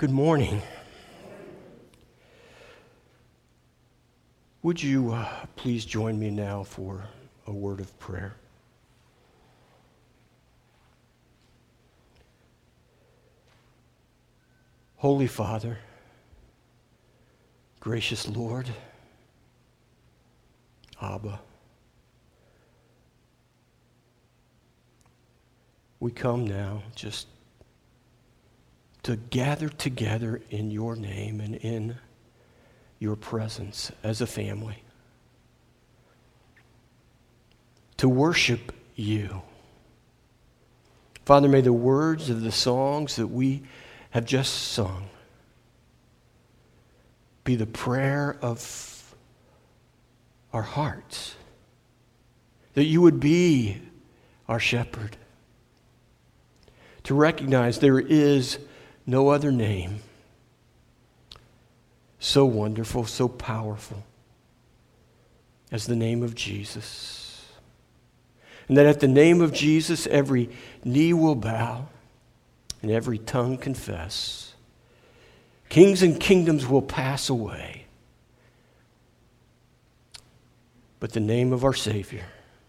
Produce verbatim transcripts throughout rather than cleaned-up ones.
Good morning. Would you uh, please join me now for a word of prayer? Holy Father, gracious Lord, Abba, we come now just to gather together in your name and in your presence as a family, to worship you. Father, may the words of the songs that we have just sung be the prayer of our hearts, that you would be our shepherd, to recognize there is no other name so wonderful, so powerful as the name of Jesus. And that at the name of Jesus, every knee will bow and every tongue confess. Kings and kingdoms will pass away, but the name of our Savior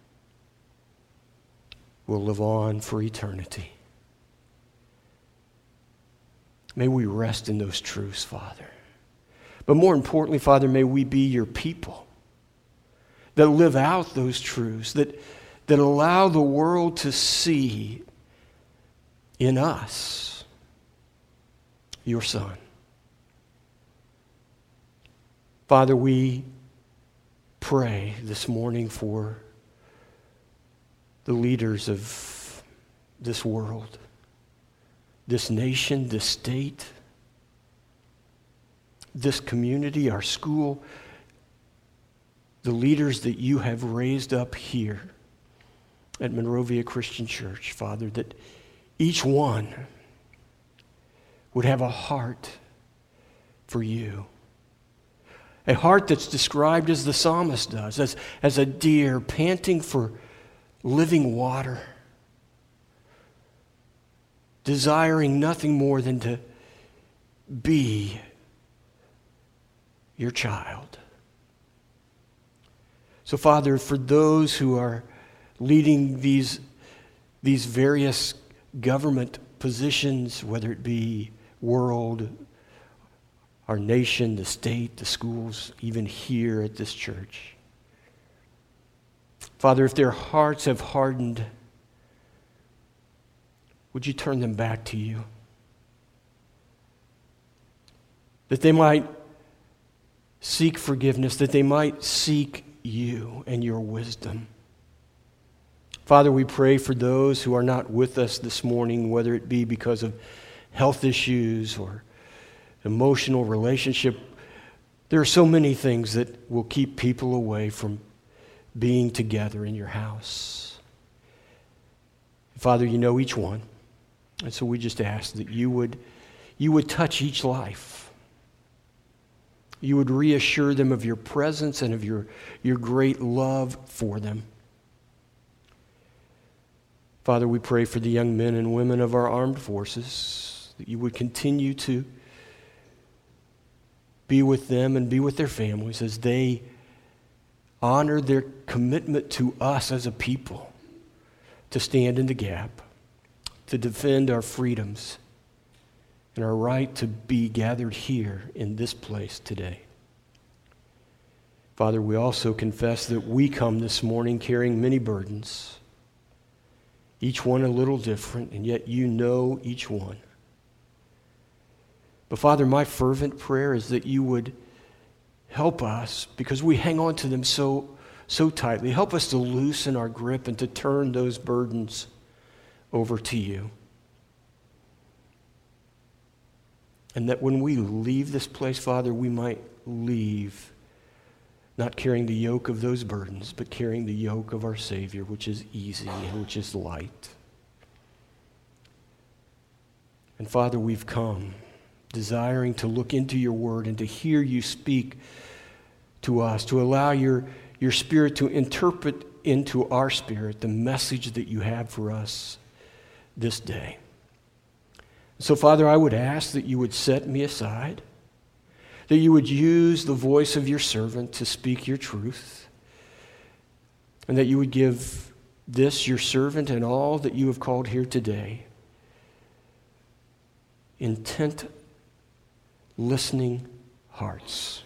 will live on for eternity. May we rest in those truths, Father. But more importantly, Father, may we be your people that live out those truths, that, that allow the world to see in us your Son. Father, we pray this morning for the leaders of this world, this nation, this state, this community, our school, the leaders that you have raised up here at Monrovia Christian Church, Father, that each one would have a heart for you. A heart that's described as the psalmist does, as, as a deer panting for living water, desiring nothing more than to be your child. So, Father, for those who are leading these, these various government positions, whether it be world, our nation, the state, the schools, even here at this church, Father, if their hearts have hardened, would you turn them back to you? That they might seek forgiveness, that they might seek you and your wisdom. Father, we pray for those who are not with us this morning, whether it be because of health issues or emotional relationship. There are so many things that will keep people away from being together in your house. Father, you know each one. And so we just ask that you would, you would touch each life. You would reassure them of your presence and of your, your great love for them. Father, we pray for the young men and women of our armed forces, that you would continue to be with them and be with their families as they honor their commitment to us as a people to stand in the gap, to defend our freedoms and our right to be gathered here in this place today. Father, we also confess that we come this morning carrying many burdens, each one a little different, and yet you know each one. But Father, my fervent prayer is that you would help us, because we hang on to them so, so tightly. Help us to loosen our grip and to turn those burdens over to you. And that when we leave this place, Father, we might leave not carrying the yoke of those burdens, but carrying the yoke of our Savior, which is easy and which is light. And Father, we've come desiring to look into your word and to hear you speak to us, to allow your, your Spirit to interpret into our spirit the message that you have for us this day. So, Father, I would ask that you would set me aside, that you would use the voice of your servant to speak your truth, and that you would give this, your servant, and all that you have called here today, intent, listening hearts,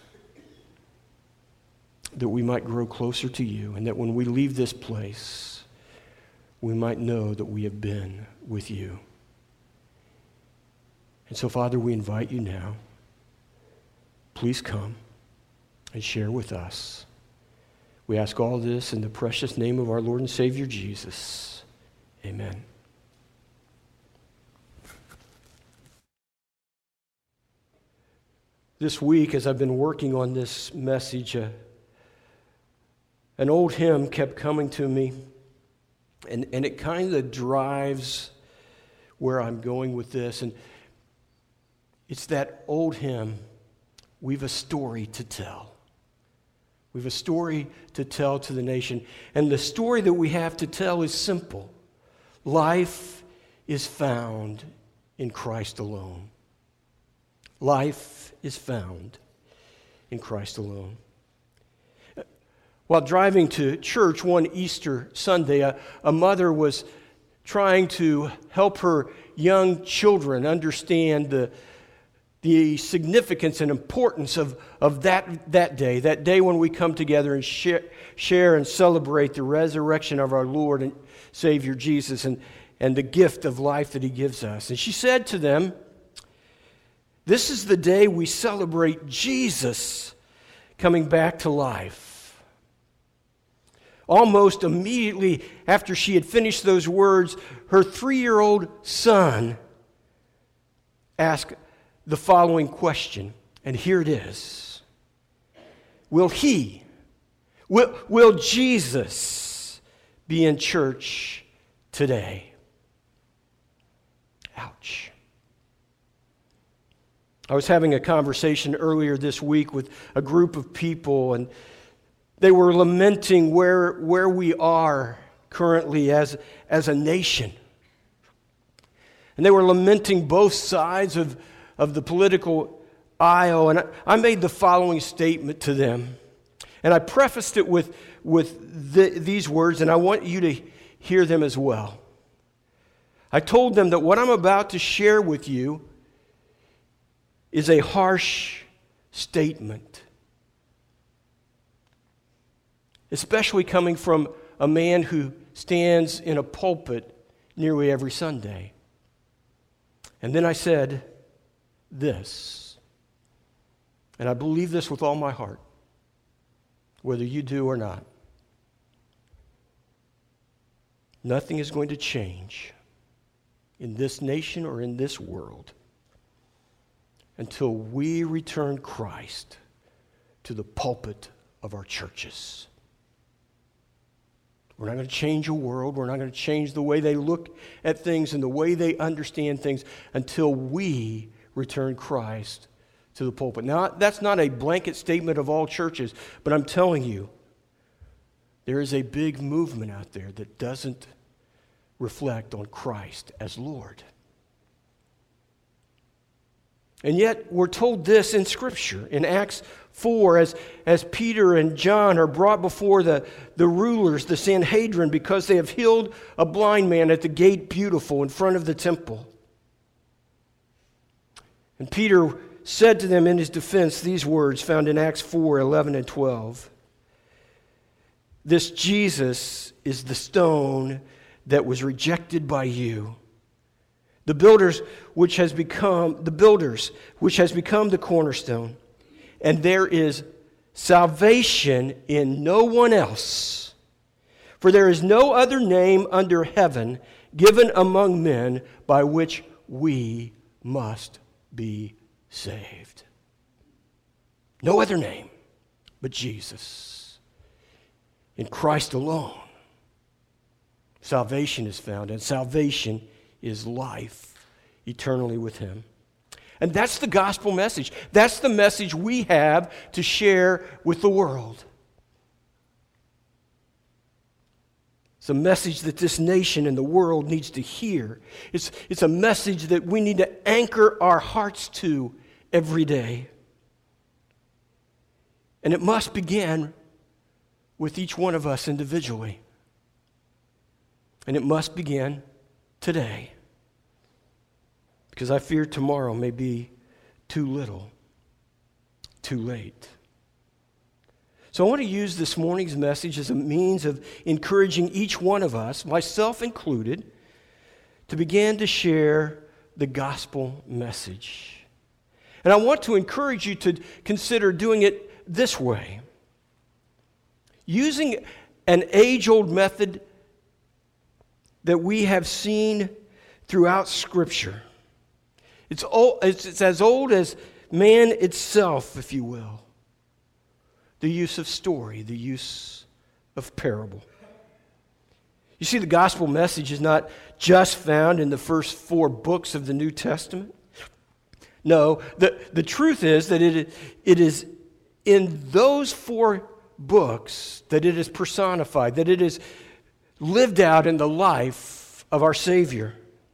that we might grow closer to you, and that when we leave this place, we might know that we have been with you. And so, Father, we invite you now. Please come and share with us. We ask all this in the precious name of our Lord and Savior, Jesus. Amen. This week, as I've been working on this message, uh, an old hymn kept coming to me, and, and it kind of drives where I'm going with this. And it's that old hymn, "We've a story to tell." We've a story to tell to the nation. And the story that we have to tell is simple. Life is found in Christ alone. Life is found in Christ alone. While driving to church one Easter Sunday, a, a mother was trying to help her young children understand the the significance and importance of, of that, that day, that day when we come together and share, share and celebrate the resurrection of our Lord and Savior Jesus and, and the gift of life that he gives us. And she said to them, "This is the day we celebrate Jesus coming back to life." Almost immediately after she had finished those words, her three-year-old son asked the following question, and here it is. Will he, will, will Jesus be in church today? Ouch. I was having a conversation earlier this week with a group of people, and they were lamenting where, where we are currently as, as a nation. And they were lamenting both sides of of the political aisle, and I made the following statement to them. And I prefaced it with, with the, these words, and I want you to hear them as well. I told them that what I'm about to share with you is a harsh statement, especially coming from a man who stands in a pulpit nearly every Sunday. And then I said this, and I believe this with all my heart, whether you do or not. Nothing is going to change in this nation or in this world until we return Christ to the pulpit of our churches. We're not going to change a world. We're not going to change the way they look at things and the way they understand things until we return Christ to the pulpit. Now, that's not a blanket statement of all churches, but I'm telling you, there is a big movement out there that doesn't reflect on Christ as Lord. And yet, we're told this in Scripture, in Acts four, as, as Peter and John are brought before the, the rulers, the Sanhedrin, because they have healed a blind man at the gate Beautiful in front of the temple. And Peter said to them in his defense these words found in Acts four, eleven and twelve. "This Jesus is the stone that was rejected by you, the builders which has become the builders which has become the cornerstone, and there is salvation in no one else, for there is no other name under heaven given among men by which we must be saved." No other name but Jesus. In Christ alone, salvation is found, and salvation is life eternally with him. And that's the gospel message. That's the message we have to share with the world. It's a message that this nation and the world needs to hear. It's, it's a message that we need to anchor our hearts to every day. And it must begin with each one of us individually. And it must begin today. Because I fear tomorrow may be too little, too late. So I want to use this morning's message as a means of encouraging each one of us, myself included, to begin to share the gospel message. And I want to encourage you to consider doing it this way. Using an age-old method that we have seen throughout Scripture. It's, old, it's, it's as old as man itself, if you will. The use of story, the use of parable. You see, the gospel message is not just found in the first four books of the New Testament. No, the, the truth is that it, it is in those four books that it is personified, that it is lived out in the life of our Savior.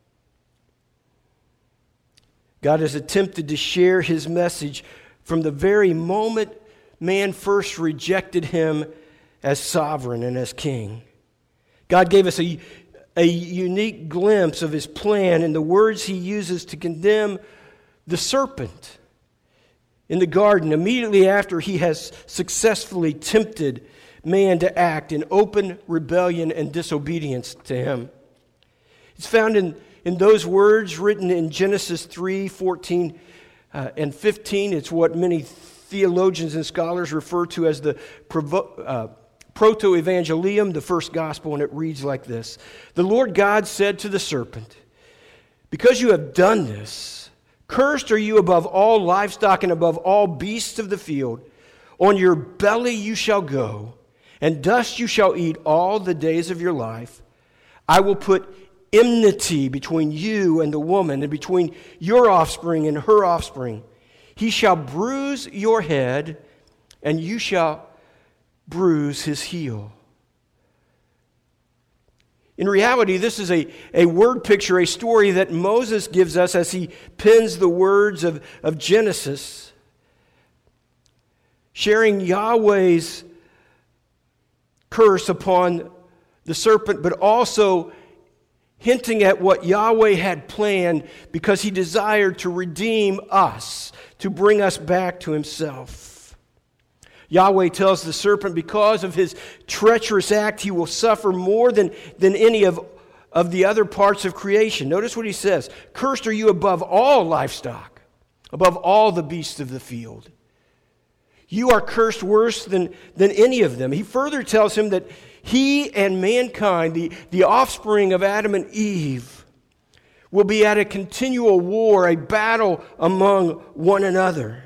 God has attempted to share His message from the very moment man first rejected Him as sovereign and as king. God gave us a, a unique glimpse of His plan in the words He uses to condemn the serpent in the garden immediately after He has successfully tempted man to act in open rebellion and disobedience to Him. It's found in, in those words written in Genesis three, fourteen, uh, and fifteen. It's what many theologians and scholars refer to as the provo- uh, proto-evangelium, the first gospel, and it reads like this. The Lord God said to the serpent, "Because you have done this, cursed are you above all livestock and above all beasts of the field. On your belly you shall go, and dust you shall eat all the days of your life. I will put enmity between you and the woman, and between your offspring and her offspring. He shall bruise your head, and you shall bruise his heel." In reality, this is a, a word picture, a story that Moses gives us as he pens the words of, of Genesis, sharing Yahweh's curse upon the serpent, but also hinting at what Yahweh had planned because He desired to redeem us, to bring us back to Himself. Yahweh tells the serpent because of his treacherous act, he will suffer more than, than any of, of the other parts of creation. Notice what He says. Cursed are you above all livestock, above all the beasts of the field. You are cursed worse than, than any of them. He further tells him that he and mankind, the, the offspring of Adam and Eve, will be at a continual war, a battle among one another.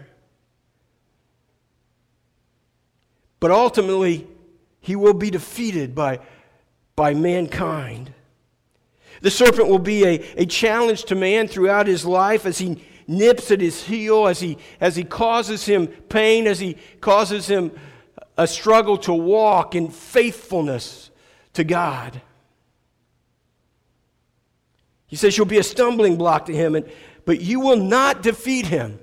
But ultimately, he will be defeated by, by mankind. The serpent will be a, a challenge to man throughout his life as he nips at his heel, as he, as he causes him pain, as he causes him a struggle to walk in faithfulness to God. He says you'll be a stumbling block to him, and, but you will not defeat him.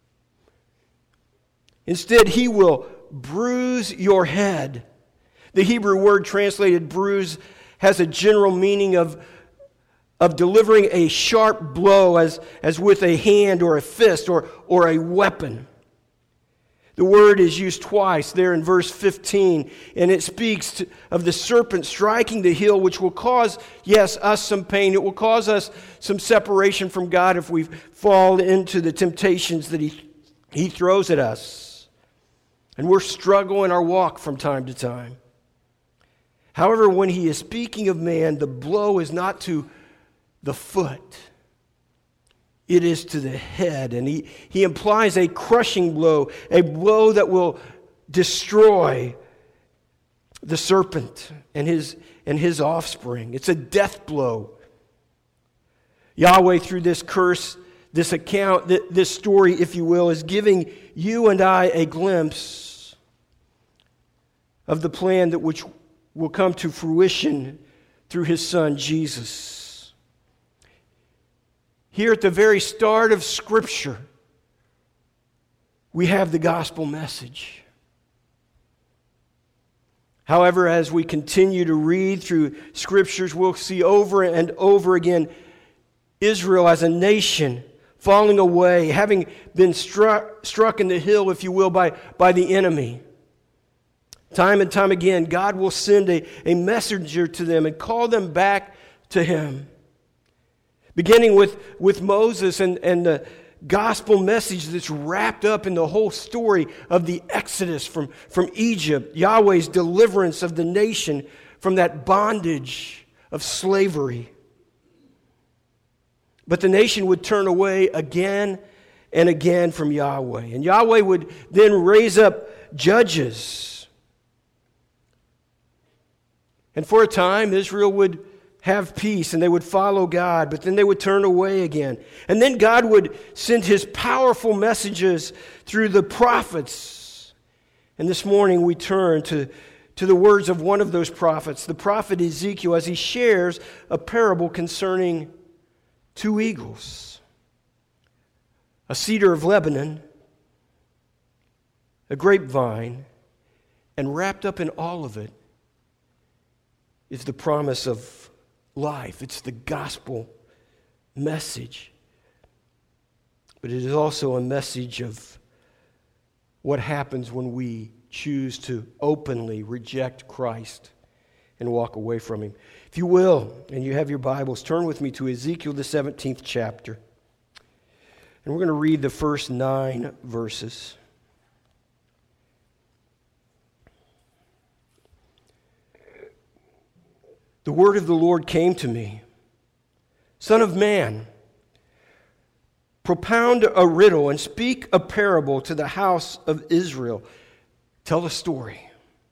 Instead, he will bruise your head. The Hebrew word translated bruise has a general meaning of, of delivering a sharp blow as, as with a hand or a fist or, or a weapon. The word is used twice there in verse fifteen, and it speaks to, of the serpent striking the heel, which will cause, yes, us some pain. It will cause us some separation from God if we fall into the temptations that he, he throws at us. And we're struggling our walk from time to time. However, when he is speaking of man, the blow is not to the foot. It is to the head, and he, he implies a crushing blow, a blow that will destroy the serpent and his, and his offspring. It's a death blow. Yahweh, through this curse, this account, this story, if you will, is giving you and I a glimpse of the plan that which will come to fruition through his Son, Jesus. Here at the very start of Scripture, we have the gospel message. However, as we continue to read through Scriptures, we'll see over and over again Israel as a nation falling away, having been struck, struck in the hill, if you will, by, by the enemy. Time and time again, God will send a, a messenger to them and call them back to him. Beginning with, with Moses and, and the gospel message that's wrapped up in the whole story of the Exodus from, from Egypt, Yahweh's deliverance of the nation from that bondage of slavery. But the nation would turn away again and again from Yahweh. And Yahweh would then raise up judges. And for a time, Israel would have peace and they would follow God, but then they would turn away again. And then God would send his powerful messages through the prophets. And this morning we turn to, to the words of one of those prophets, the prophet Ezekiel, as he shares a parable concerning two eagles, a cedar of Lebanon, a grapevine, and wrapped up in all of it is the promise of life. It's the gospel message. But it is also a message of what happens when we choose to openly reject Christ and walk away from him. If you will, and you have your Bibles, turn with me to Ezekiel, the seventeenth chapter. And we're going to read the first nine verses. The word of the Lord came to me. Son of man, propound a riddle and speak a parable to the house of Israel. Tell a story.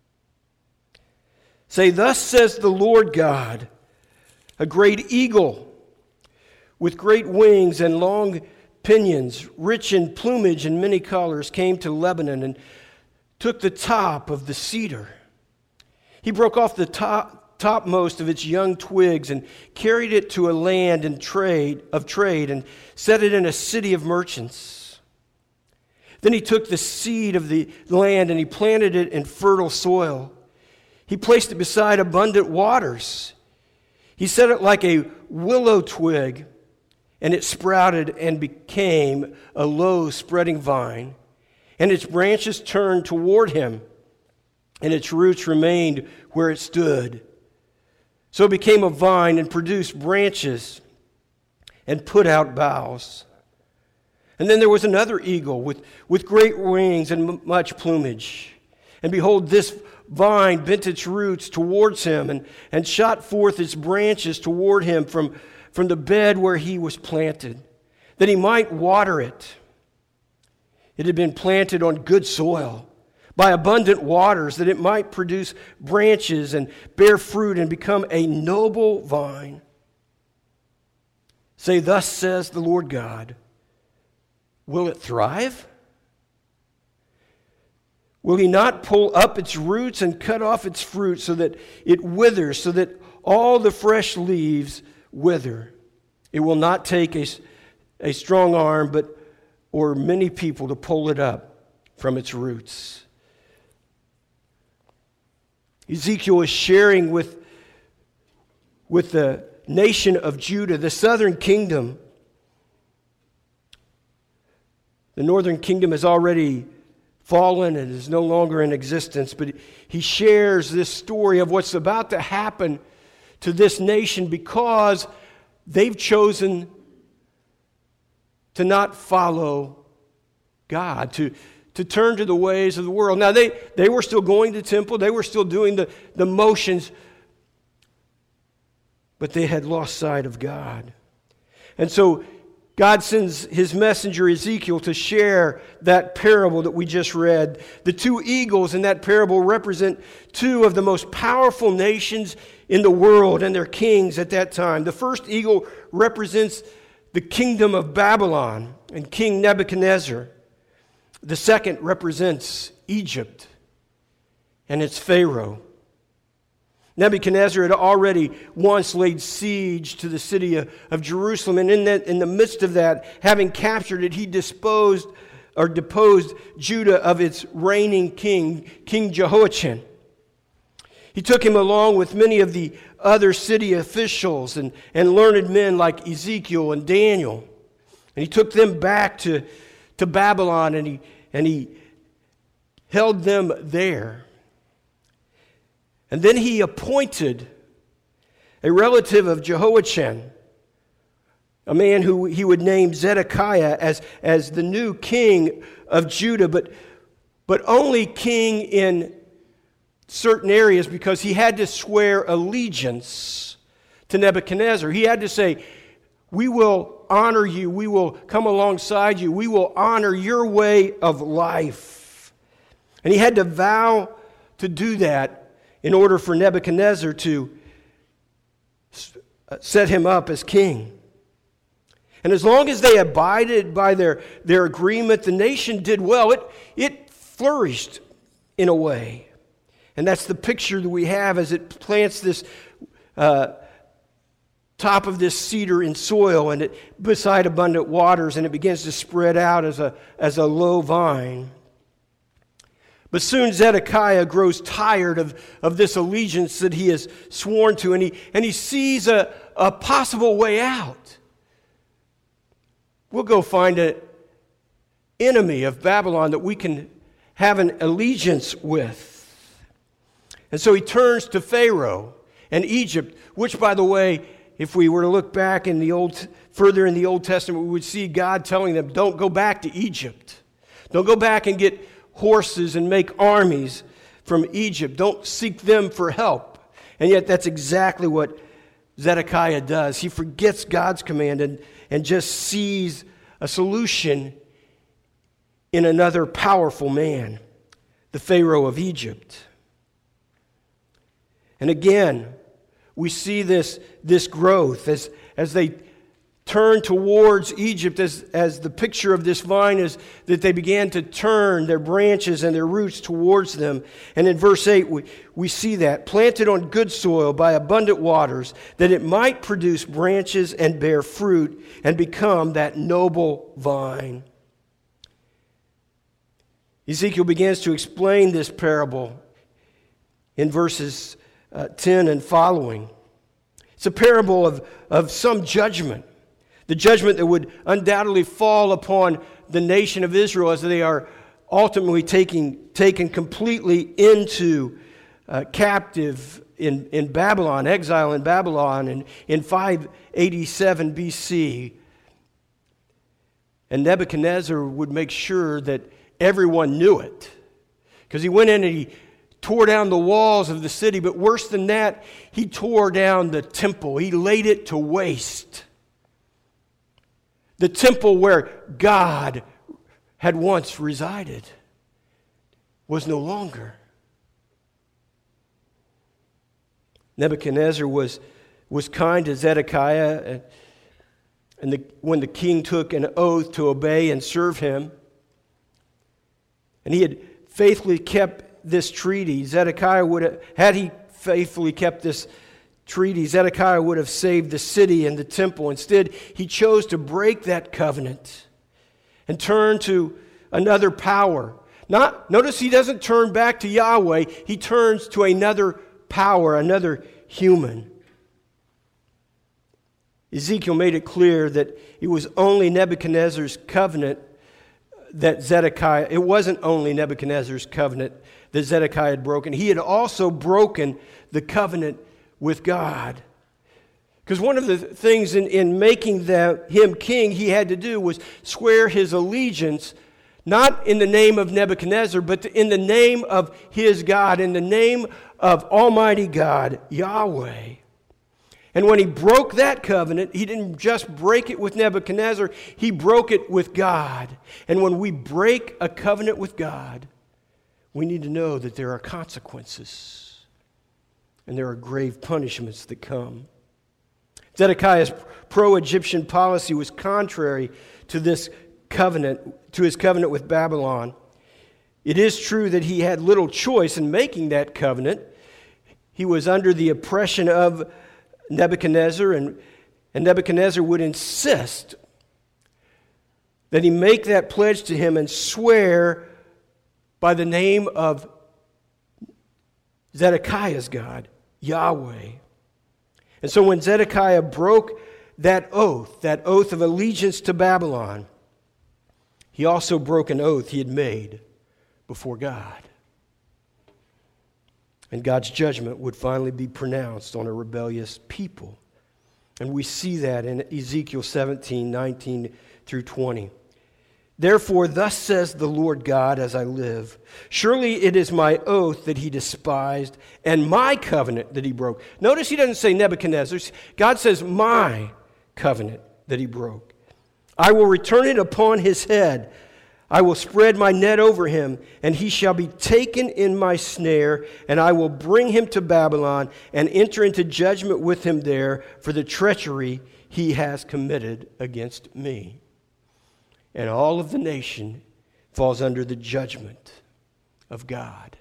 Say, thus says the Lord God, a great eagle with great wings and long pinions, rich in plumage and many colors, came to Lebanon and took the top of the cedar. He broke off the top, topmost of its young twigs and carried it to a land and trade of trade and set it in a city of merchants. Then he took the seed of the land and he planted it in fertile soil. He placed it beside abundant waters. He set it like a willow twig, and it sprouted and became a low spreading vine, and its branches turned toward him, and its roots remained where it stood. So it became a vine and produced branches and put out boughs. And then there was another eagle with, with great wings and m- much plumage. And behold, this vine bent its roots towards him and, and shot forth its branches toward him from, from the bed where he was planted, that he might water it. It had been planted on good soil, by abundant waters, that it might produce branches and bear fruit and become a noble vine. Say, thus says the Lord God, will it thrive? Will he not pull up its roots and cut off its fruit so that it withers, so that all the fresh leaves wither? It will not take a, a strong arm but or many people to pull it up from its roots. Ezekiel is sharing with, with the nation of Judah, the southern kingdom. The northern kingdom has already fallen and is no longer in existence, but he shares this story of what's about to happen to this nation because they've chosen to not follow God, to, to turn to the ways of the world. Now, they, they were still going to temple, they were still doing the, the motions, but they had lost sight of God. And so God sends his messenger Ezekiel to share that parable that we just read. The two eagles in that parable represent two of the most powerful nations in the world and their kings at that time. The first eagle represents the kingdom of Babylon and King Nebuchadnezzar. The second represents Egypt and its Pharaoh. Nebuchadnezzar had already once laid siege to the city of, of Jerusalem, and in, that, in the midst of that, having captured it, he disposed or deposed Judah of its reigning king, King Jehoiachin. He took him along with many of the other city officials and, and learned men like Ezekiel and Daniel. And he took them back to, to Babylon, and he, and he held them there. And then he appointed a relative of Jehoiachin, a man who he would name Zedekiah, as, as the new king of Judah, but, but only king in certain areas, because he had to swear allegiance to Nebuchadnezzar. He had to say, we will honor you, we will come alongside you, we will honor your way of life. And he had to vow to do that in order for Nebuchadnezzar to set him up as king. And as long as they abided by their, their agreement, the nation did well. It, it flourished in a way. And that's the picture that we have as it plants this uh, top of this cedar in soil and it beside abundant waters, and it begins to spread out as a, as a low vine. But soon Zedekiah grows tired of, of this allegiance that he has sworn to, and he, and he sees a, a possible way out. We'll go find an enemy of Babylon that we can have an allegiance with. And so he turns to Pharaoh and Egypt, which, by the way, if we were to look back in the old, further in the Old Testament, we would see God telling them, don't go back to Egypt. Don't go back and get horses and make armies from Egypt. Don't seek them for help. And yet that's exactly what Zedekiah does. He forgets God's command and, and just sees a solution in another powerful man, the Pharaoh of Egypt. And again, we see this, this growth as, as they turn towards Egypt, as, as the picture of this vine is that they began to turn their branches and their roots towards them. And in verse eight, we, we see that, planted on good soil by abundant waters, that it might produce branches and bear fruit and become that noble vine. Ezekiel begins to explain this parable in verses uh, ten and following. It's a parable of, of some judgment. The judgment that would undoubtedly fall upon the nation of Israel as they are ultimately taking, taken completely into uh, captive in, in Babylon, exile in Babylon in, in five eighty-seven B C. And Nebuchadnezzar would make sure that everyone knew it, because he went in and he tore down the walls of the city, but worse than that, he tore down the temple. He laid it to waste. The temple where God had once resided was no longer. Nebuchadnezzar was, was kind to Zedekiah, and, and the, when the king took an oath to obey and serve him, and he had faithfully kept this treaty, Zedekiah would have, had he faithfully kept this treaty, Zedekiah would have saved the city and the temple. Instead, he chose to break that covenant and turn to another power. Not, notice he doesn't turn back to Yahweh, he turns to another power, another human. Ezekiel made it clear that it was only Nebuchadnezzar's covenant that Zedekiah, it wasn't only Nebuchadnezzar's covenant that Zedekiah had broken. He had also broken the covenant with God. Because one of the things in, in making the, him king he had to do was swear his allegiance, not in the name of Nebuchadnezzar, but in the name of his God, in the name of Almighty God, Yahweh. And when he broke that covenant, he didn't just break it with Nebuchadnezzar, he broke it with God. And when we break a covenant with God, we need to know that there are consequences. And there are grave punishments that come. Zedekiah's pro-Egyptian policy was contrary to this covenant, to his covenant with Babylon. It is true that he had little choice in making that covenant. he was under the oppression of Nebuchadnezzar, and, and Nebuchadnezzar would insist that he make that pledge to him and swear by the name of Zedekiah's God, Yahweh. And so when Zedekiah broke that oath, that oath of allegiance to Babylon, he also broke an oath he had made before God. And God's judgment would finally be pronounced on a rebellious people. And we see that in Ezekiel seventeen, nineteen through twenty. Therefore, thus says the Lord God, as I live, surely it is my oath that he despised and my covenant that he broke. Notice he doesn't say Nebuchadnezzar's. God says my covenant that he broke. I will return it upon his head. I will spread my net over him, and he shall be taken in my snare, and I will bring him to Babylon and enter into judgment with him there for the treachery he has committed against me. And all of the nation falls under the judgment of God.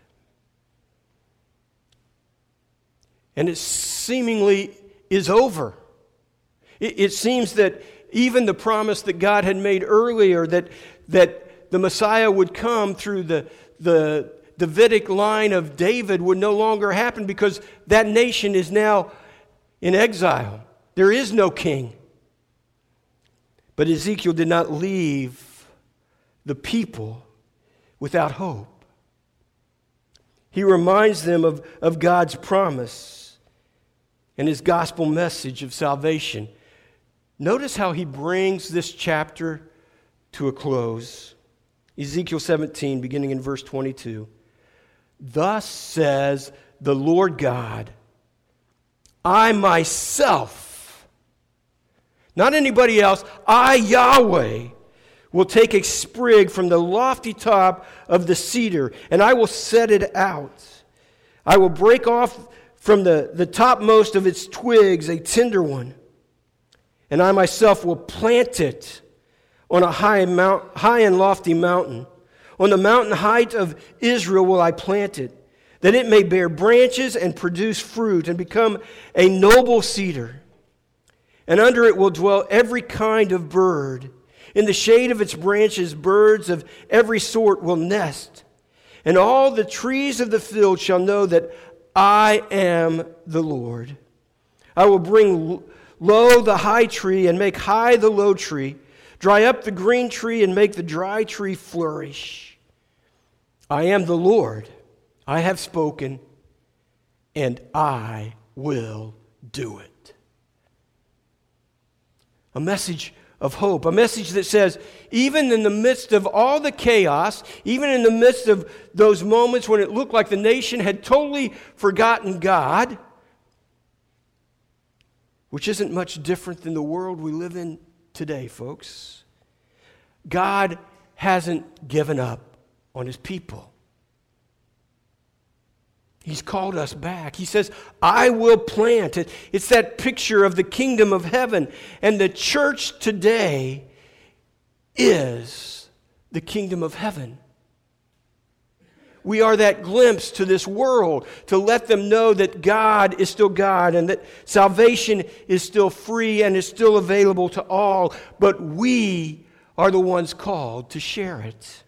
And it seemingly is over. It, it seems that even the promise that God had made earlier, that, that the Messiah would come through the, the Davidic line of David, would no longer happen because that nation is now in exile. There is no king. But Ezekiel did not leave the people without hope. He reminds them of, of God's promise and his gospel message of salvation. Notice how he brings this chapter to a close. Ezekiel seventeen, beginning in verse twenty-two. Thus says the Lord God, I myself, not anybody else, I, Yahweh, will take a sprig from the lofty top of the cedar, and I will set it out. I will break off from the, the topmost of its twigs a tender one, and I myself will plant it on a high, mount, high and lofty mountain. On the mountain height of Israel will I plant it, that it may bear branches and produce fruit and become a noble cedar. And under it will dwell every kind of bird. In the shade of its branches, birds of every sort will nest. And all the trees of the field shall know that I am the Lord. I will bring low the high tree and make high the low tree, dry up the green tree and make the dry tree flourish. I am the Lord. I have spoken, and I will do it. A message of hope, a message that says, even in the midst of all the chaos, even in the midst of those moments when it looked like the nation had totally forgotten God, which isn't much different than the world we live in today, folks, God hasn't given up on his people. He's called us back. He says, I will plant. It's that picture of the kingdom of heaven. And the church today is the kingdom of heaven. We are that glimpse to this world to let them know that God is still God and that salvation is still free and is still available to all. But we are the ones called to share it.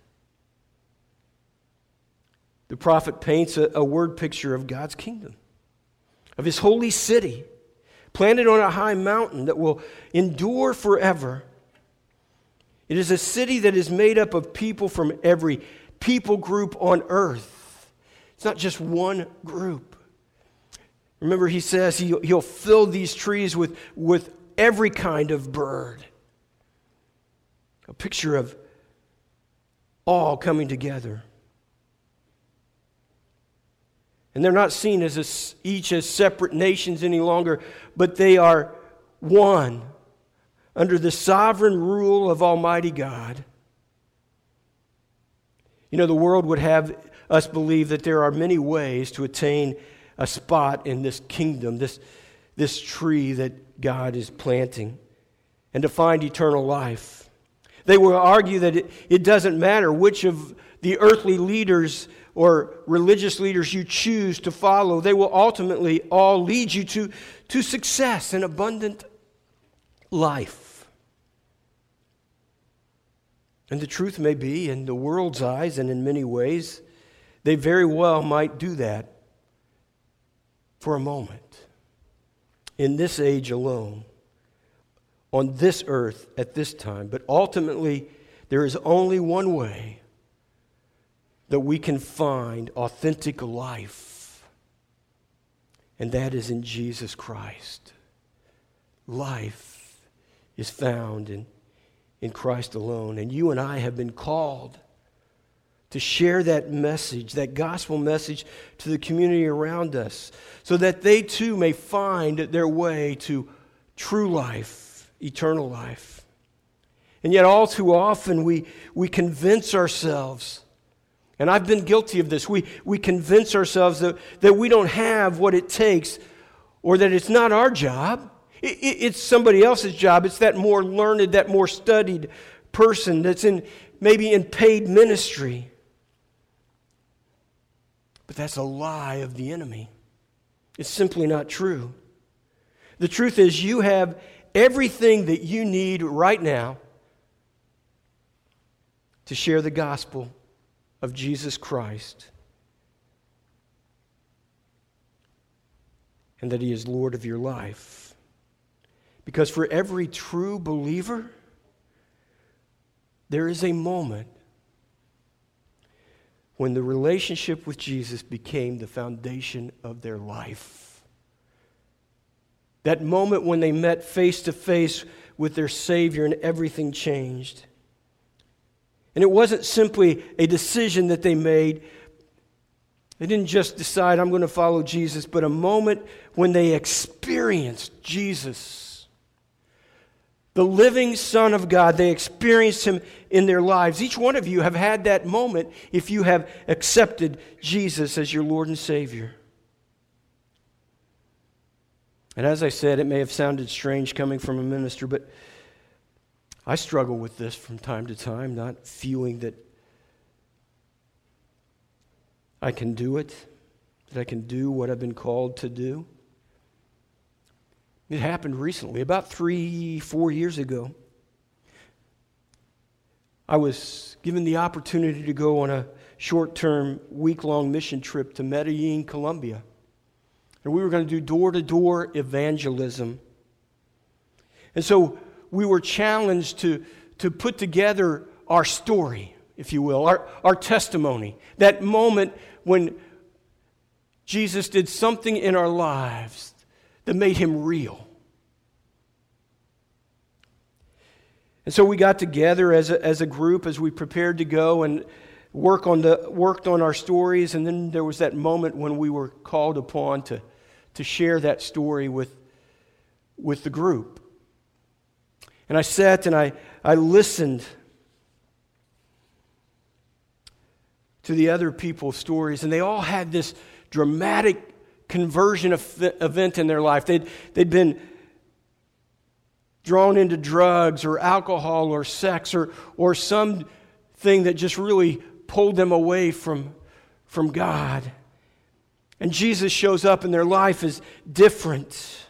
The prophet paints a, a word picture of God's kingdom, of his holy city, planted on a high mountain that will endure forever. It is a city that is made up of people from every people group on earth. It's not just one group. Remember, he says he, he'll fill these trees with, with every kind of bird. A picture of all coming together. And they're not seen as a, each as separate nations any longer, but they are one under the sovereign rule of Almighty God. You know, the world would have us believe that there are many ways to attain a spot in this kingdom, this, this tree that God is planting, and to find eternal life. They will argue that it, it doesn't matter which of the earthly leaders or religious leaders you choose to follow. They will ultimately all lead you to, to success and abundant life. And the truth may be, in the world's eyes and in many ways, they very well might do that for a moment. In this age alone, on this earth at this time. But ultimately, there is only one way that we can find authentic life, and that is in Jesus Christ. Life is found in, in Christ alone, and you and I have been called to share that message, that gospel message, to the community around us, so that they too may find their way to true life, eternal life. And yet all too often we, we convince ourselves, and I've been guilty of this, we, we convince ourselves that, that we don't have what it takes, or that it's not our job. It, it, it's somebody else's job. It's that more learned, that more studied person that's in maybe in paid ministry. But that's a lie of the enemy. It's simply not true. The truth is, you have everything that you need right now to share the gospel of Jesus Christ, and that He is Lord of your life. Because for every true believer, there is a moment when the relationship with Jesus became the foundation of their life. That moment when they met face to face with their Savior and everything changed. And it wasn't simply a decision that they made. They didn't just decide, I'm going to follow Jesus, but a moment when they experienced Jesus, the living Son of God. They experienced Him in their lives. Each one of you have had that moment if you have accepted Jesus as your Lord and Savior. And as I said, it may have sounded strange coming from a minister, but I struggle with this from time to time, not feeling that I can do it, that I can do what I've been called to do. It happened recently, about three, four years ago. I was given the opportunity to go on a short-term, week-long mission trip to Medellin, Colombia. And we were going to do door-to-door evangelism. And so we were challenged to, to put together our story, if you will, our, our testimony. That moment when Jesus did something in our lives that made Him real. And so we got together as a, as a group as we prepared to go and work on the worked on our stories, and then there was that moment when we were called upon to, to share that story with, with the group. And I sat and I, I listened to the other people's stories, and they all had this dramatic conversion event in their life. They'd, they'd been drawn into drugs or alcohol or sex or, or something that just really pulled them away from, from God. And Jesus shows up and their life is different.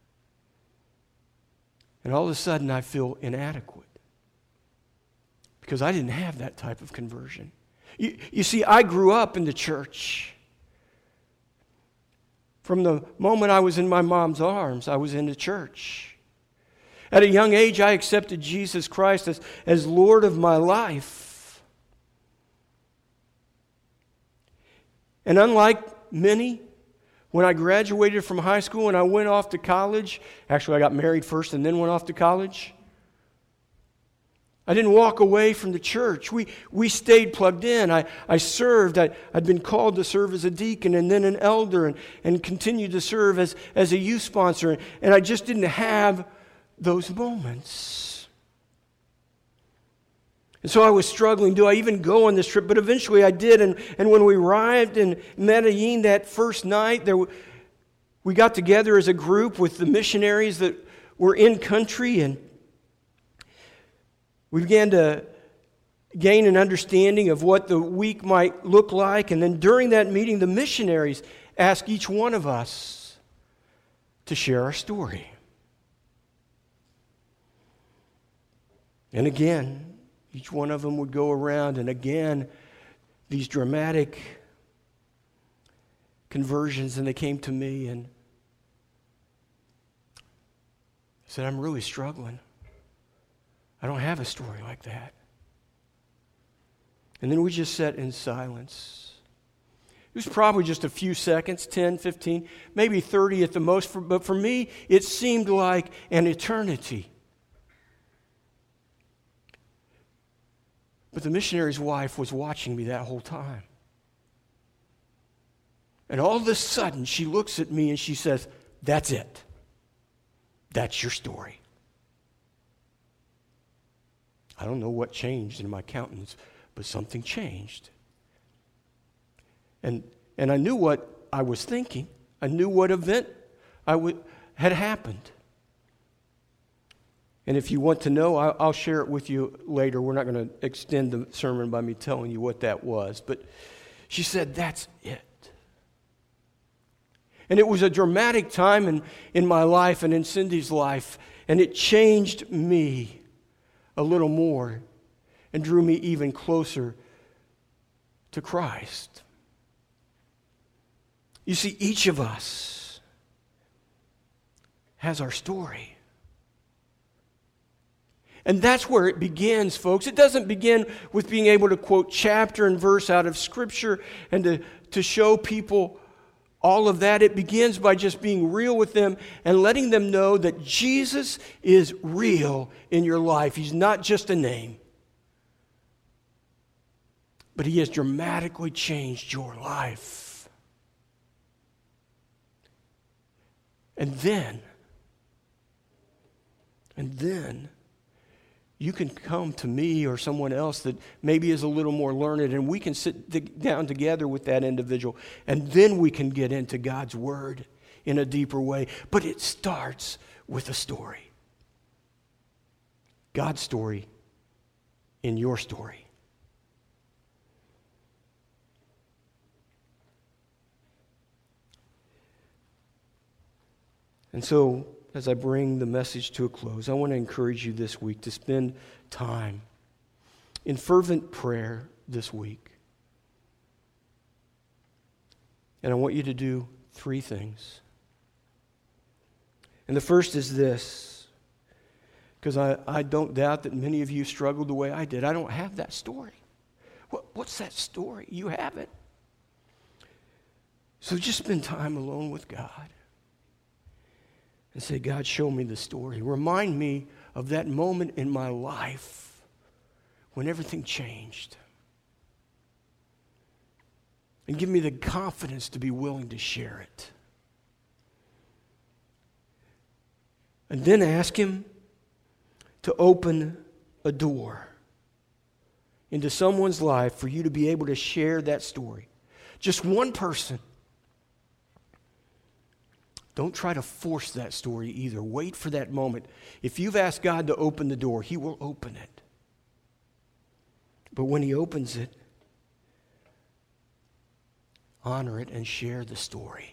And all of a sudden I feel inadequate because I didn't have that type of conversion. You, you see, I grew up in the church. From the moment I was in my mom's arms, I was in the church. At a young age, I accepted Jesus Christ as, as Lord of my life. And unlike many, when I graduated from high school and I went off to college, actually I got married first and then went off to college, I didn't walk away from the church. We we stayed plugged in. I, I served. I, I'd been called to serve as a deacon and then an elder and, and continued to serve as, as a youth sponsor. And I just didn't have those moments. And so I was struggling. Do I even go on this trip? But eventually I did. And, and when we arrived in Medellin that first night, there we got together as a group with the missionaries that were in country, and We began to gain an understanding of what the week might look like. And then during that meeting, the missionaries asked each one of us to share our story. And again, each one of them would go around, and again, these dramatic conversions, and they came to me and said, I'm really struggling. I don't have a story like that. And then we just sat in silence. It was probably just a few seconds, ten, fifteen, maybe thirty at the most, for, but for me, it seemed like an eternity. But the missionary's wife was watching me that whole time. And all of a sudden, she looks at me and she says, that's it. That's your story. I don't know what changed in my countenance, but something changed. And, and I knew what I was thinking. I knew what event I w- had happened. And if you want to know, I'll, I'll share it with you later. We're not going to extend the sermon by me telling you what that was. But she said, that's it. And it was a dramatic time in, in my life and in Cindy's life. And it changed me a little more and drew me even closer to Christ. You see, each of us has our story. And that's where it begins, folks. It doesn't begin with being able to quote chapter and verse out of Scripture and to, to show people all of that. It begins by just being real with them and letting them know that Jesus is real in your life. He's not just a name, but He has dramatically changed your life. And then, and then, you can come to me or someone else that maybe is a little more learned, and we can sit down together with that individual, and then we can get into God's Word in a deeper way. But it starts with a story. God's story in your story. And so, as I bring the message to a close, I want to encourage you this week to spend time in fervent prayer this week. And I want you to do three things. And the first is this, because I, I don't doubt that many of you struggled the way I did. I don't have that story. What, what's that story? You have it. So just spend time alone with God. And say, God, show me the story. Remind me of that moment in my life when everything changed. And give me the confidence to be willing to share it. And then ask Him to open a door into someone's life for you to be able to share that story. Just one person. Don't try to force that story either. Wait for that moment. If you've asked God to open the door, He will open it. But when He opens it, honor it and share the story.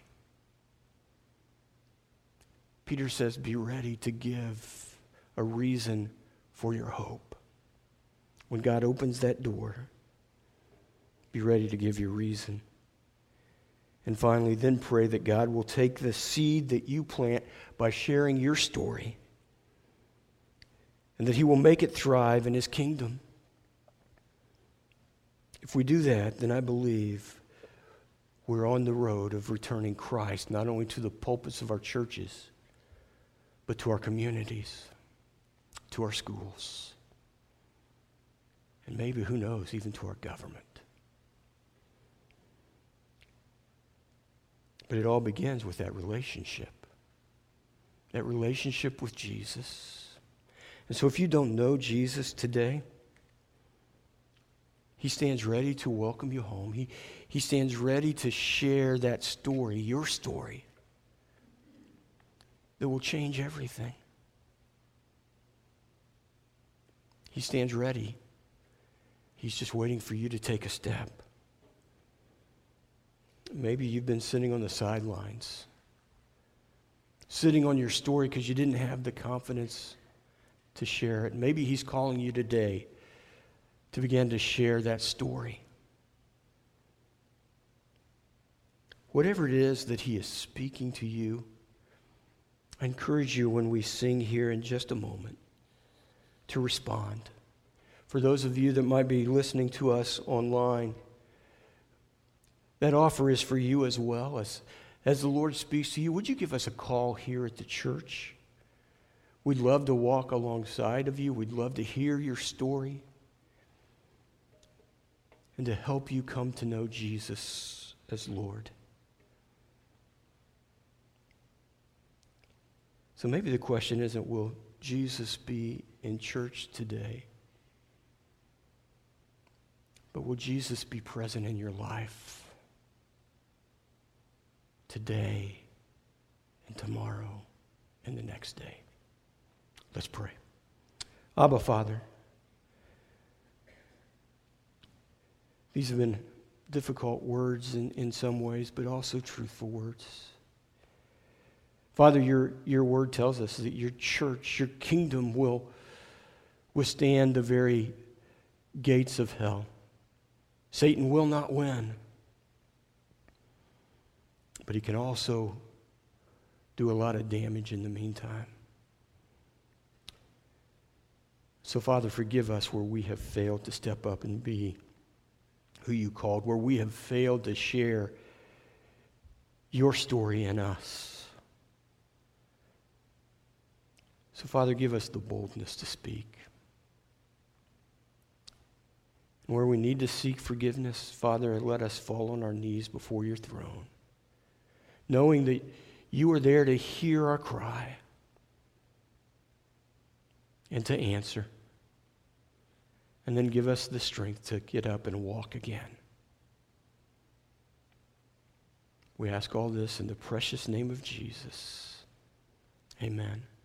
Peter says, be ready to give a reason for your hope. When God opens that door, be ready to give your reason. And finally, then pray that God will take the seed that you plant by sharing your story and that He will make it thrive in His kingdom. If we do that, then I believe we're on the road of returning Christ, not only to the pulpits of our churches, but to our communities, to our schools, and maybe, who knows, even to our government. But it all begins with that relationship. That relationship with Jesus. And so if you don't know Jesus today, He stands ready to welcome you home. He, he stands ready to share that story, your story, that will change everything. He stands ready. He's just waiting for you to take a step. Maybe you've been sitting on the sidelines, sitting on your story because you didn't have the confidence to share it. Maybe he's calling you today to begin to share that story. Whatever it is that he is speaking to you, I encourage you when we sing here in just a moment to respond. For those of you that might be listening to us online, that offer is for you as well. As, as the Lord speaks to you, would you give us a call here at the church? We'd love to walk alongside of you. We'd love to hear your story and to help you come to know Jesus as Lord. So maybe the question isn't, will Jesus be in church today? But will Jesus be present in your life today and tomorrow and the next day? Let's pray. Abba, Father, these have been difficult words in, in some ways, but also truthful words. Father, your, your word tells us that your church, your kingdom will withstand the very gates of hell. Satan will not win, but he can also do a lot of damage in the meantime. So, Father, forgive us where we have failed to step up and be who you called, where we have failed to share your story in us. So, Father, give us the boldness to speak. And where we need to seek forgiveness, Father, let us fall on our knees before your throne, knowing that you are there to hear our cry and to answer. And then give us the strength to get up and walk again. We ask all this in the precious name of Jesus. Amen.